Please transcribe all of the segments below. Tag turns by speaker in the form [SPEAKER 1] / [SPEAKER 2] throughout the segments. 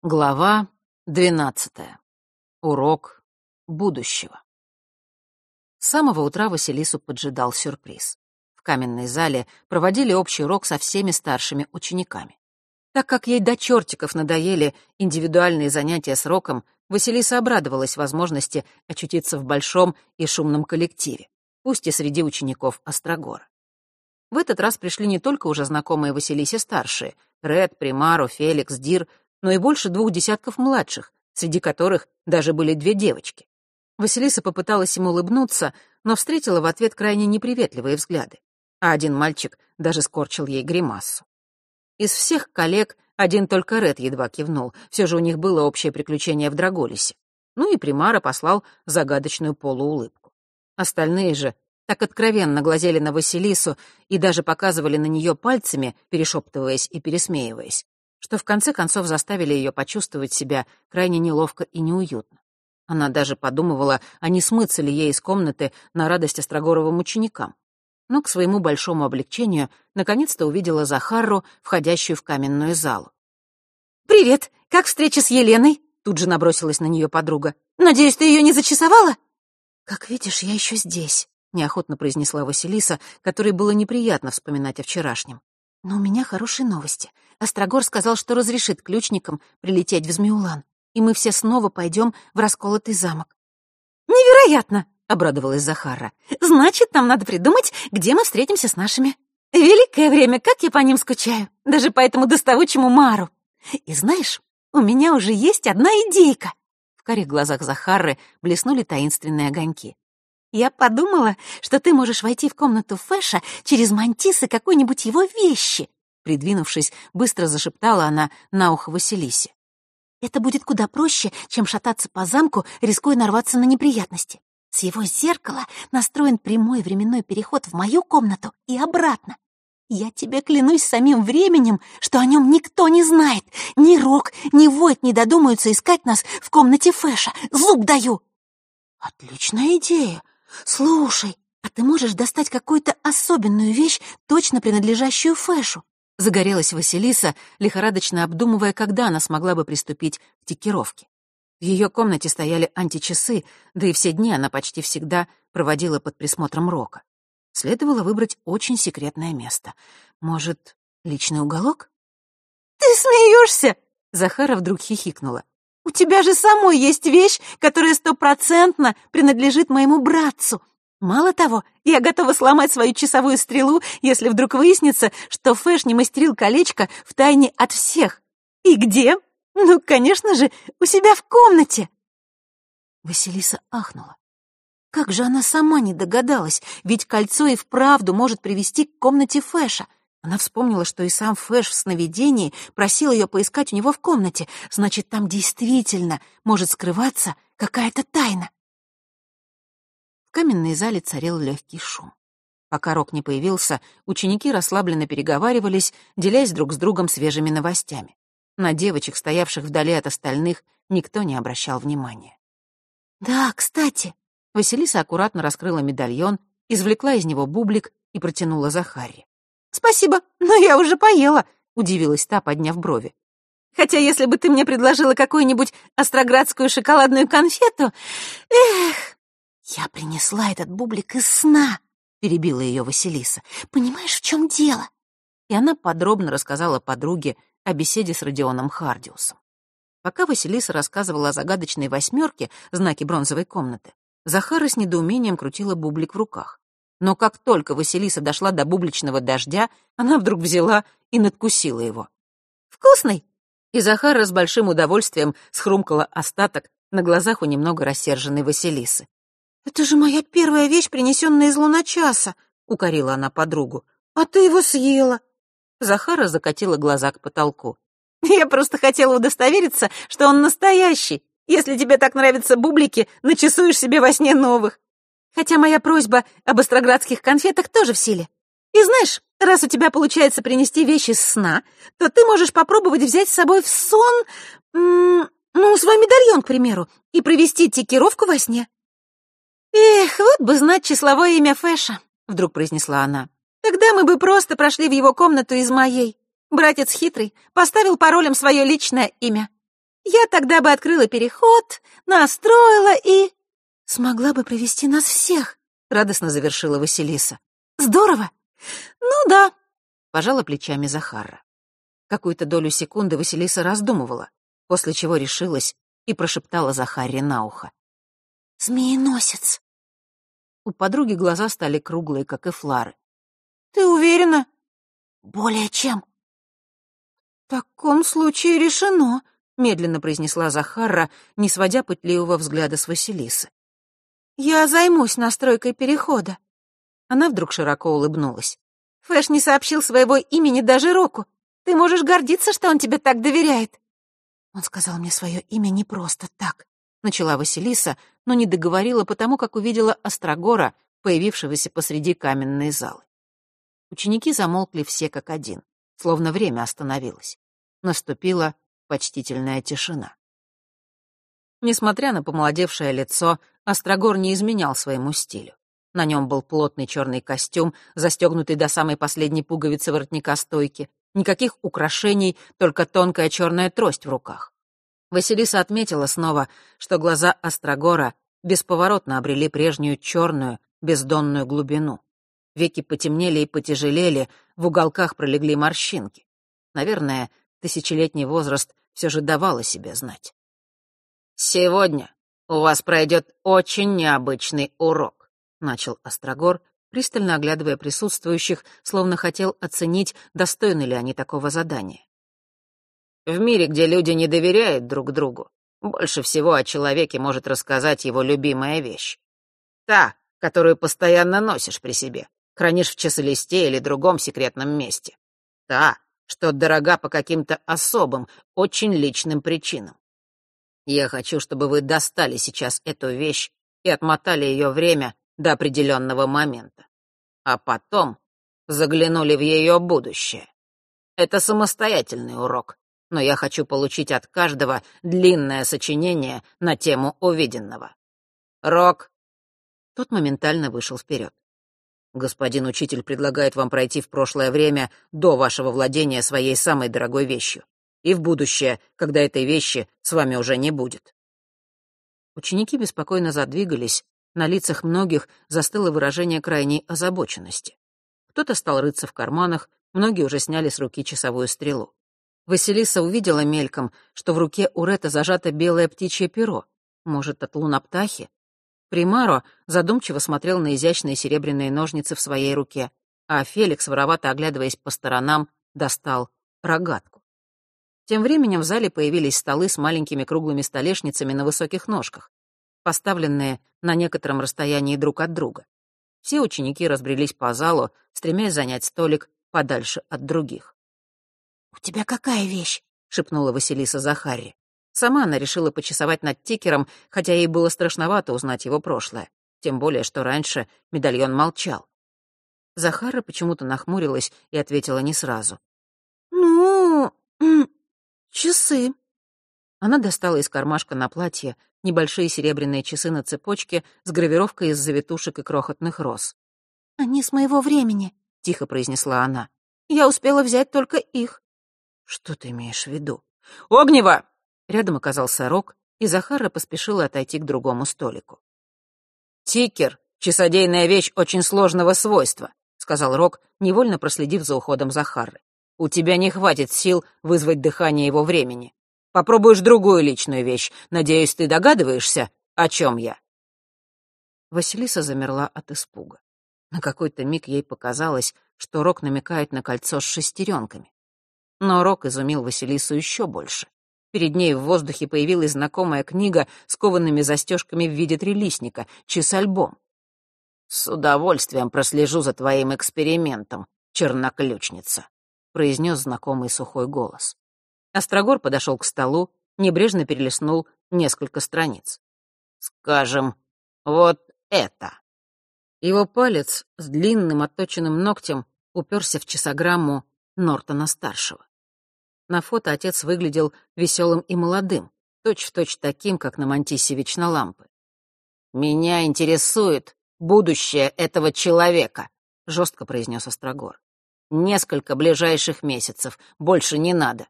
[SPEAKER 1] Глава 12. Урок будущего. С самого утра Василису поджидал сюрприз. В каменной зале проводили общий урок со всеми старшими учениками. Так как ей до чертиков надоели индивидуальные занятия с Роком, Василиса обрадовалась возможности очутиться в большом и шумном коллективе, пусть и среди учеников Острогора. В этот раз пришли не только уже знакомые Василисе старшие — Ред, Примаро, Феликс, Дир — но и больше 2 десятков младших, среди которых даже были 2 девочки. Василиса попыталась ему улыбнуться, но встретила в ответ крайне неприветливые взгляды, а один мальчик даже скорчил ей гримассу. Из всех коллег один только Ред едва кивнул, все же у них было общее приключение в Драголисе. Ну и Примаро послал загадочную полуулыбку. Остальные же так откровенно глазели на Василису и даже показывали на нее пальцами, перешептываясь и пересмеиваясь, что в конце концов заставили ее почувствовать себя крайне неловко и неуютно. Она даже подумывала, а не смыться ли ей из комнаты на радость Острогоровым ученикам. Но к своему большому облегчению наконец-то увидела Захару, входящую в каменную залу.
[SPEAKER 2] «Привет! Как встреча с Еленой?» Тут же набросилась на нее подруга. «Надеюсь, ты ее не зачесовала?»
[SPEAKER 3] «Как видишь, я еще здесь», — неохотно произнесла Василиса, которой было неприятно вспоминать о вчерашнем. «Но у меня хорошие новости. Острогор сказал, что разрешит ключникам прилететь в Змеулан, и мы все снова пойдем в расколотый замок».
[SPEAKER 2] «Невероятно!» — обрадовалась Захара. «Значит, нам надо придумать, где мы встретимся с нашими. Великое время, как я по ним скучаю, даже по этому доставучему Мару. И знаешь, у меня уже есть одна идейка».
[SPEAKER 3] В карих глазах Захары блеснули таинственные огоньки.
[SPEAKER 2] «Я подумала, что ты можешь войти в комнату Фэша через мантисы какой-нибудь его вещи».
[SPEAKER 3] Придвинувшись, быстро зашептала она на ухо Василисе.
[SPEAKER 2] «Это будет куда проще, чем шататься по замку, рискуя нарваться на неприятности. С его зеркала настроен прямой временной переход в мою комнату и обратно. Я тебе клянусь самим временем, что о нем никто не знает. Ни Рок, ни Войт не додумаются искать нас в комнате Фэша. Зуб даю!»
[SPEAKER 3] «Отличная идея.
[SPEAKER 2] Слушай, а ты можешь достать какую-то особенную вещь, точно принадлежащую Фэшу?»
[SPEAKER 3] Загорелась Василиса, лихорадочно обдумывая, когда она смогла бы приступить к тикировке. В ее комнате стояли античасы, да и все дни она почти всегда проводила под присмотром Рока. Следовало выбрать очень секретное место. Может, личный уголок?
[SPEAKER 2] «Ты смеешься?»
[SPEAKER 3] Захара вдруг хихикнула.
[SPEAKER 2] «У тебя же самой есть вещь, которая 100% принадлежит моему братцу. Мало того, я готова сломать свою часовую стрелу, если вдруг выяснится, что Фэш не мастерил колечко втайне от всех. И где? Ну, конечно же, у себя в комнате».
[SPEAKER 3] Василиса ахнула. Как же она сама не догадалась, ведь кольцо и вправду может привести к комнате Фэша. Она вспомнила, что и сам Фэш в сновидении просил ее поискать у него в комнате. Значит, там действительно может скрываться какая-то тайна. В каменной зале царил легкий шум. Пока Рок не появился, ученики расслабленно переговаривались, делясь друг с другом свежими новостями. На девочек, стоявших вдали от остальных, никто не обращал внимания.
[SPEAKER 2] «Да, кстати», —
[SPEAKER 3] Василиса аккуратно раскрыла медальон, извлекла из него бублик и протянула Захаре.
[SPEAKER 2] «Спасибо, но я уже поела»,
[SPEAKER 3] — удивилась та, подняв брови.
[SPEAKER 2] «Хотя если бы ты мне предложила какую-нибудь остроградскую шоколадную конфету... Эх!»
[SPEAKER 3] «Я принесла этот бублик из сна», — перебила ее Василиса. «Понимаешь, в чем дело?» И она подробно рассказала подруге о беседе с Родионом Хардиусом. Пока Василиса рассказывала о загадочной 8, знаке бронзовой комнаты, Захара с недоумением крутила бублик в руках. Но как только Василиса дошла до бубличного дождя, она вдруг взяла и надкусила его.
[SPEAKER 2] «Вкусный!»
[SPEAKER 3] И Захара с большим удовольствием схрумкала остаток на глазах у немного рассерженной Василисы.
[SPEAKER 2] «Это же моя первая вещь, принесенная из луночаса», — укорила она подругу. «А ты его съела».
[SPEAKER 3] Захара закатила глаза к потолку.
[SPEAKER 2] «Я просто хотела удостовериться, что он настоящий. Если тебе так нравятся бублики, начесуешь себе во сне новых. Хотя моя просьба об остроградских конфетах тоже в силе. И знаешь, раз у тебя получается принести вещи из сна, то ты можешь попробовать взять с собой в сон, свой медальон, к примеру, и провести тикировку во сне». «Эх, вот бы знать числовое имя Фэша», — вдруг произнесла она. «Тогда мы бы просто прошли в его комнату из моей. Братец хитрый поставил паролем свое личное имя». Я тогда бы открыла переход, настроила и...
[SPEAKER 3] Смогла бы привести нас всех, радостно завершила Василиса. Здорово!
[SPEAKER 2] Ну да,
[SPEAKER 1] пожала плечами Захарра. Какую-то долю секунды Василиса раздумывала, после чего решилась и прошептала Захарре на ухо.
[SPEAKER 3] «Змееносец!»
[SPEAKER 1] У подруги глаза стали круглые, как и Флары.
[SPEAKER 2] Ты уверена?
[SPEAKER 3] «Более чем».
[SPEAKER 2] В таком случае решено,
[SPEAKER 1] медленно произнесла Захарра, не сводя пытливого взгляда с Василисы.
[SPEAKER 2] Я займусь настройкой перехода.
[SPEAKER 1] Она вдруг широко улыбнулась.
[SPEAKER 2] Фэш не сообщил своего имени даже Року. Ты можешь гордиться, что он тебе так доверяет.
[SPEAKER 3] Он сказал мне свое имя не просто так.
[SPEAKER 1] Начала Василиса, но не договорила, потому как увидела Острогора, появившегося посреди каменной залы. Ученики замолкли все как один, словно время остановилось. Наступила почтительная тишина. Несмотря на помолодевшее лицо, Острогор не изменял своему стилю. На нем был плотный черный костюм, застегнутый до самой последней пуговицы воротника стойки. Никаких украшений, только тонкая черная трость в руках. Василиса отметила снова, что глаза Острогора бесповоротно обрели прежнюю черную, бездонную глубину. Веки потемнели и потяжелели, в уголках пролегли морщинки. Наверное, тысячелетний возраст все же давал о себе знать. «Сегодня у вас пройдет очень необычный урок», — начал Острогор, пристально оглядывая присутствующих, словно хотел оценить, достойны ли они такого задания. В мире, где люди не доверяют друг другу, больше всего о человеке может рассказать его любимая вещь. Та, которую постоянно носишь при себе, хранишь в часолисте или другом секретном месте. Та, что дорога по каким-то особым, очень личным причинам. Я хочу, чтобы вы достали сейчас эту вещь и отмотали ее время до определенного момента. А потом заглянули в ее будущее. Это самостоятельный урок, но я хочу получить от каждого длинное сочинение на тему увиденного. Рок. Тот моментально вышел вперед. Господин учитель предлагает вам пройти в прошлое время до вашего владения своей самой дорогой вещью, и в будущее, когда этой вещи с вами уже не будет. Ученики беспокойно задвигались, на лицах многих застыло выражение крайней озабоченности. Кто-то стал рыться в карманах, многие уже сняли с руки часовую стрелу. Василиса увидела мельком, что в руке у Ретта зажато белое птичье перо. Может, от луноптахи? Примаро задумчиво смотрел на изящные серебряные ножницы в своей руке, а Феликс, воровато оглядываясь по сторонам, достал рогатку. Тем временем в зале появились столы с маленькими круглыми столешницами на высоких ножках, поставленные на некотором расстоянии друг от друга. Все ученики разбрелись по залу, стремясь занять столик подальше от других.
[SPEAKER 3] «У тебя какая вещь?» — шепнула Василиса Захарре.
[SPEAKER 1] Сама она решила почесовать над тикером, хотя ей было страшновато узнать его прошлое, тем более, что раньше медальон молчал. Захарра почему-то нахмурилась и ответила не сразу.
[SPEAKER 2] «Ну, часы».
[SPEAKER 1] Она достала из кармашка на платье небольшие серебряные часы на цепочке с гравировкой из завитушек и крохотных роз.
[SPEAKER 2] «Они с моего времени», — тихо произнесла она. «Я успела взять только их».
[SPEAKER 1] «Что ты имеешь в виду?» «Огнева!» Рядом оказался Рок, и Захарра поспешила отойти к другому столику. «Тикер — часодейная вещь очень сложного свойства», — сказал Рок, невольно проследив за уходом Захарры. «У тебя не хватит сил вызвать дыхание его времени. Попробуешь другую личную вещь. Надеюсь, ты догадываешься, о чем я?» Василиса замерла от испуга. На какой-то миг ей показалось, что Рок намекает на кольцо с шестеренками. Но Рок изумил Василису еще больше. Перед ней в воздухе появилась знакомая книга с коваными застежками в виде трилистника, часальбом. «С удовольствием прослежу за твоим экспериментом, черноключница», — произнес знакомый сухой голос. Острогор подошел к столу, небрежно перелистнул несколько страниц. «Скажем, вот это». Его палец с длинным отточенным ногтем уперся в часограмму Нортона-старшего. На фото отец выглядел веселым и молодым, точь-в-точь таким, как на Мантисе Вечнолампы. «Меня интересует будущее этого человека», — жестко произнес Острогор. «Несколько ближайших месяцев, больше не надо.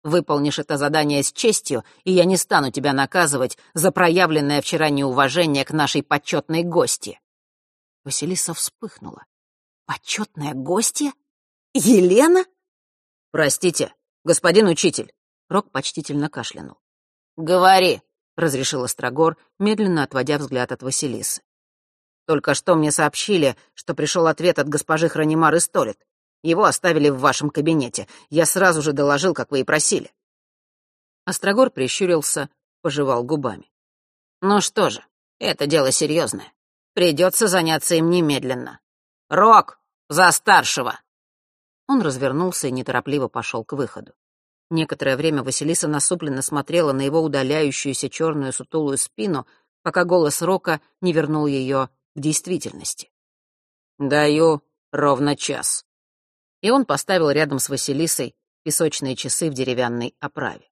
[SPEAKER 1] Выполнишь это задание с честью, и я не стану тебя наказывать за проявленное вчера неуважение к нашей почетной гостье».
[SPEAKER 3] Василиса вспыхнула. «Почетная гостья? Елена?»
[SPEAKER 1] «Простите, господин учитель», — Рок почтительно кашлянул. «Говори», — разрешил Острогор, медленно отводя взгляд от Василисы. «Только что мне сообщили, что пришел ответ от госпожи Хранимар Историт. Его оставили в вашем кабинете. Я сразу же доложил, как вы и просили». Острогор прищурился, пожевал губами. «Ну что же, это дело серьезное. Придется заняться им немедленно. Рок, за старшего!» Он развернулся и неторопливо пошел к выходу. Некоторое время Василиса насупленно смотрела на его удаляющуюся черную сутулую спину, пока голос Рока не вернул ее к действительности. «Даю ровно час». И он поставил рядом с Василисой песочные часы в деревянной оправе.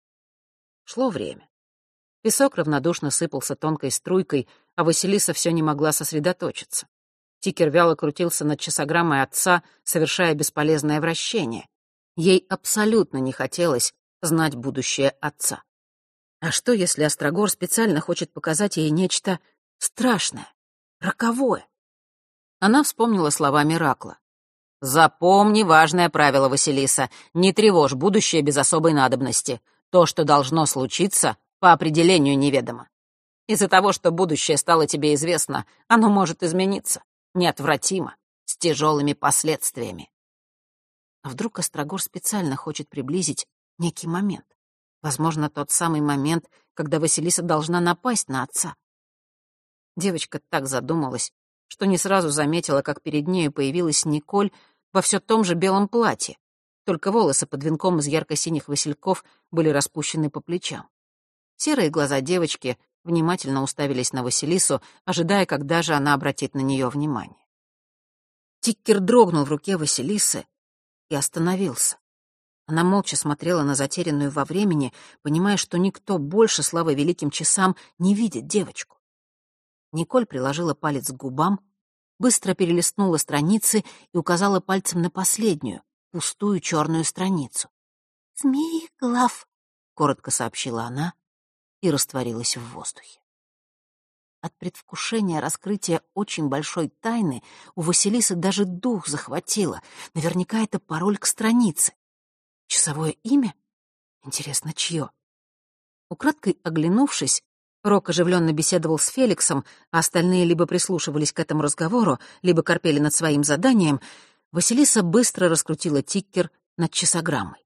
[SPEAKER 1] Шло время. Песок равнодушно сыпался тонкой струйкой, а Василиса все не могла сосредоточиться. Тикер вяло крутился над часограммой отца, совершая бесполезное вращение. Ей абсолютно не хотелось знать будущее отца. А что, если Острогор специально хочет показать ей нечто страшное, роковое? Она вспомнила слова Миракла. «Запомни важное правило, Василиса. Не тревожь будущее без особой надобности. То, что должно случиться, по определению неведомо. Из-за того, что будущее стало тебе известно, оно может измениться. Неотвратимо, с тяжелыми последствиями». А вдруг Острогор специально хочет приблизить некий момент? Возможно, тот самый момент, когда Василиса должна напасть на отца. Девочка так задумалась, что не сразу заметила, как перед нею появилась Николь во все том же белом платье, только волосы под венком из ярко-синих васильков были распущены по плечам. Серые глаза девочки внимательно уставились на Василису, ожидая, когда же она обратит на нее внимание. Тиккер дрогнул в руке Василисы и остановился. Она молча смотрела на затерянную во времени, понимая, что никто больше, слава великим часам, не видит девочку. Николь приложила палец к губам, быстро перелистнула страницы и указала пальцем на последнюю, пустую черную страницу. «Змееглав», — коротко сообщила она и растворилась в воздухе. От предвкушения раскрытия очень большой тайны у Василисы даже дух захватило. Наверняка это пароль к странице. Часовое имя? Интересно, чье? Украдкой оглянувшись, Рок оживленно беседовал с Феликсом, а остальные либо прислушивались к этому разговору, либо корпели над своим заданием. Василиса быстро раскрутила тикер над часограммой.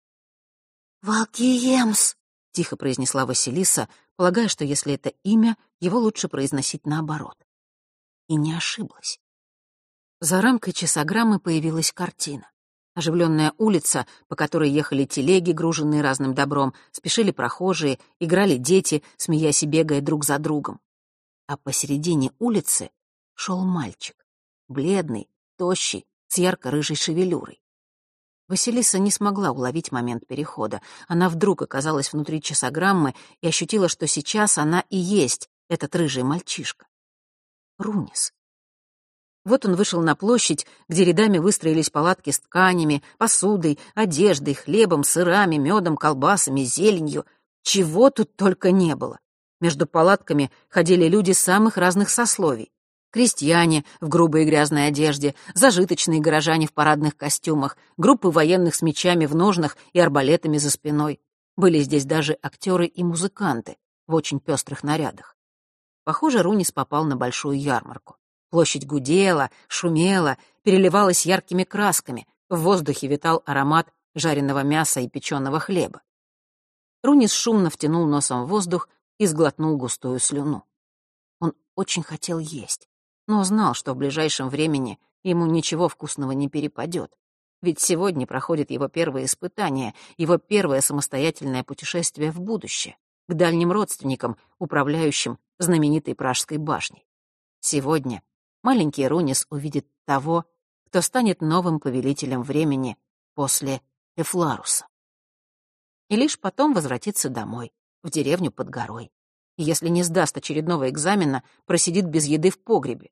[SPEAKER 1] «Валкиемс», — тихо произнесла Василиса, полагая, что если это имя, его лучше произносить наоборот. И не ошиблась. За рамкой часограммы появилась картина. Оживленная улица, по которой ехали телеги, груженные разным добром, спешили прохожие, играли дети, смеясь и бегая друг за другом. А посередине улицы шел мальчик, бледный, тощий, с ярко-рыжей шевелюрой. Василиса не смогла уловить момент перехода. Она вдруг оказалась внутри часограммы и ощутила, что сейчас она и есть этот рыжий мальчишка. Рунис. Вот он вышел на площадь, где рядами выстроились палатки с тканями, посудой, одеждой, хлебом, сырами, медом, колбасами, зеленью. Чего тут только не было. Между палатками ходили люди самых разных сословий. Крестьяне в грубой и грязной одежде, зажиточные горожане в парадных костюмах, группы военных с мечами в ножнах и арбалетами за спиной. Были здесь даже актеры и музыканты в очень пестрых нарядах. Похоже, Рунис попал на большую ярмарку. Площадь гудела, шумела, переливалась яркими красками, в воздухе витал аромат жареного мяса и печеного хлеба. Рунис шумно втянул носом в воздух и сглотнул густую слюну. Он очень хотел есть, но знал, что в ближайшем времени ему ничего вкусного не перепадет. Ведь сегодня проходит его первое испытание, его первое самостоятельное путешествие в будущее, к дальним родственникам, управляющим знаменитой Пражской башней. Сегодня маленький Рунис увидит того, кто станет новым повелителем времени после Эфларуса. И лишь потом возвратится домой, в деревню под горой. И если не сдаст очередного экзамена, просидит без еды в погребе.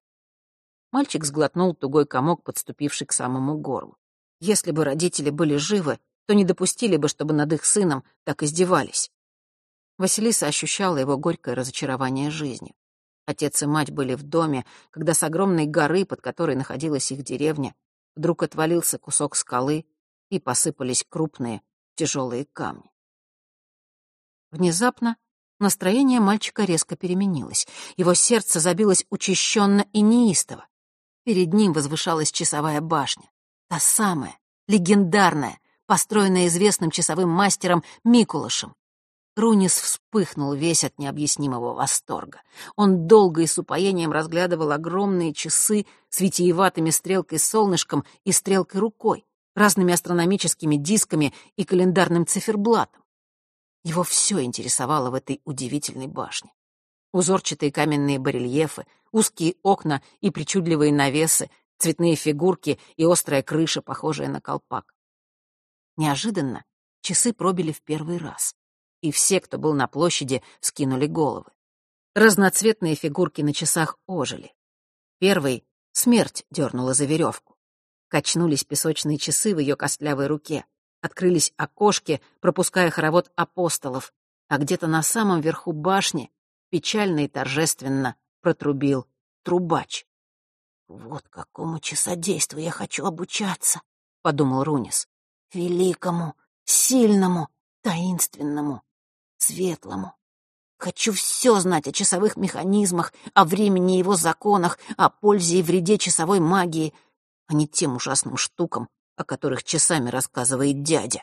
[SPEAKER 1] Мальчик сглотнул тугой комок, подступивший к самому горлу. Если бы родители были живы, то не допустили бы, чтобы над их сыном так издевались. Василиса ощущала его горькое разочарование жизнью. Отец и мать были в доме, когда с огромной горы, под которой находилась их деревня, вдруг отвалился кусок скалы и посыпались крупные, тяжелые камни. Внезапно настроение мальчика резко переменилось. Его сердце забилось учащенно и неистово. Перед ним возвышалась часовая башня. Та самая, легендарная, построенная известным часовым мастером Микулашем. Рунис вспыхнул весь от необъяснимого восторга. Он долго и с упоением разглядывал огромные часы с витиеватыми стрелкой-солнышком и стрелкой-рукой, разными астрономическими дисками и календарным циферблатом. Его все интересовало в этой удивительной башне. Узорчатые каменные барельефы, узкие окна и причудливые навесы, цветные фигурки и острая крыша, похожая на колпак. Неожиданно часы пробили в первый раз, и все, кто был на площади, вскинули головы. Разноцветные фигурки на часах ожили. Первый — смерть дернула за веревку. Качнулись песочные часы в ее костлявой руке. Открылись окошки, пропуская хоровод апостолов, а где-то на самом верху башни печально и торжественно протрубил трубач. «Вот какому часодейству я хочу обучаться», — подумал Рунис. «Великому, сильному, таинственному, светлому. Хочу все знать о часовых механизмах, о времени и его законах, о пользе и вреде часовой магии, а не тем ужасным штукам, о которых часами рассказывает дядя».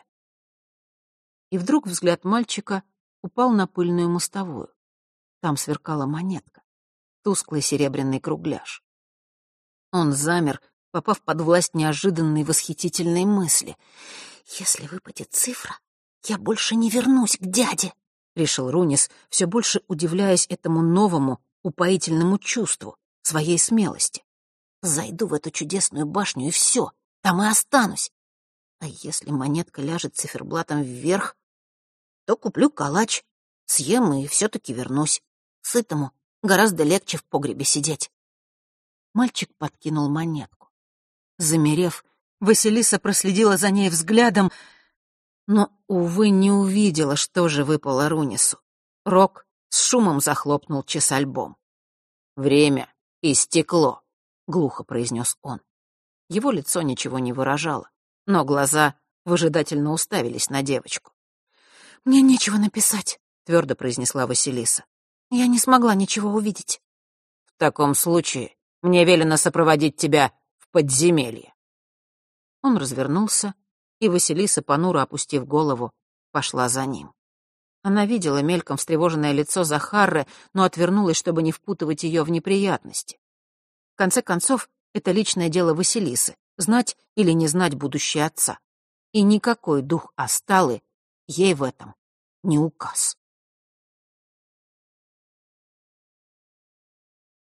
[SPEAKER 1] И вдруг взгляд мальчика упал на пыльную мостовую. Там сверкала монетка, тусклый серебряный кругляш. Он замер, попав под власть неожиданной восхитительной мысли. «Если выпадет цифра, я больше не вернусь к дяде», — решил Рунис, все больше удивляясь этому новому, упоительному чувству, своей смелости. «Зайду в эту чудесную башню, и все, там и останусь. А если монетка ляжет циферблатом вверх, то куплю калач, съем и все-таки вернусь. Сытому гораздо легче в погребе сидеть». Мальчик подкинул монетку. Замерев, Василиса проследила за ней взглядом, но, увы, не увидела, что же выпало Рунису. Рок с шумом захлопнул часальбом. «Время истекло», — глухо произнес он. Его лицо ничего не выражало, но глаза выжидательно уставились на девочку. «Мне нечего написать», — твердо произнесла Василиса. «Я не смогла ничего увидеть». «В таком случае мне велено сопроводить тебя в подземелье». Он развернулся, и Василиса, понуро опустив голову, пошла за ним. Она видела мельком встревоженное лицо Захарры, но отвернулась, чтобы не впутывать ее в неприятности. В конце концов, это личное дело Василисы — знать или не знать будущее отца. И никакой дух Асталы ей в этом не указ.